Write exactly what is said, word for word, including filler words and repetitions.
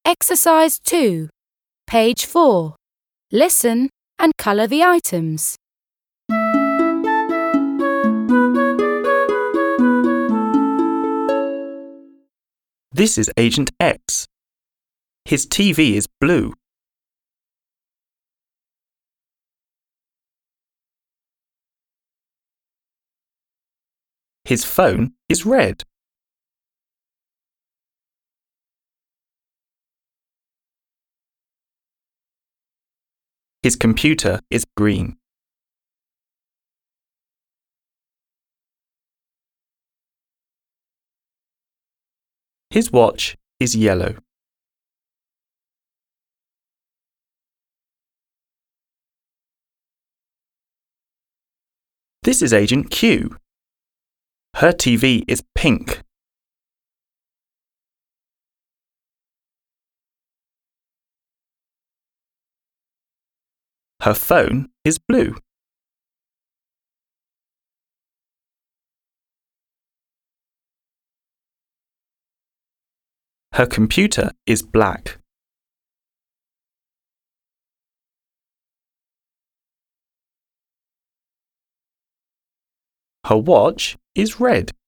Exercise two, page four. Listen and colour the items. This is Agent X. His T V is blue. His phone is red. His computer is green. His watch is yellow. This is Agent Q. Her T V is pink. Her phone is blue. Her computer is black. Her watch is red.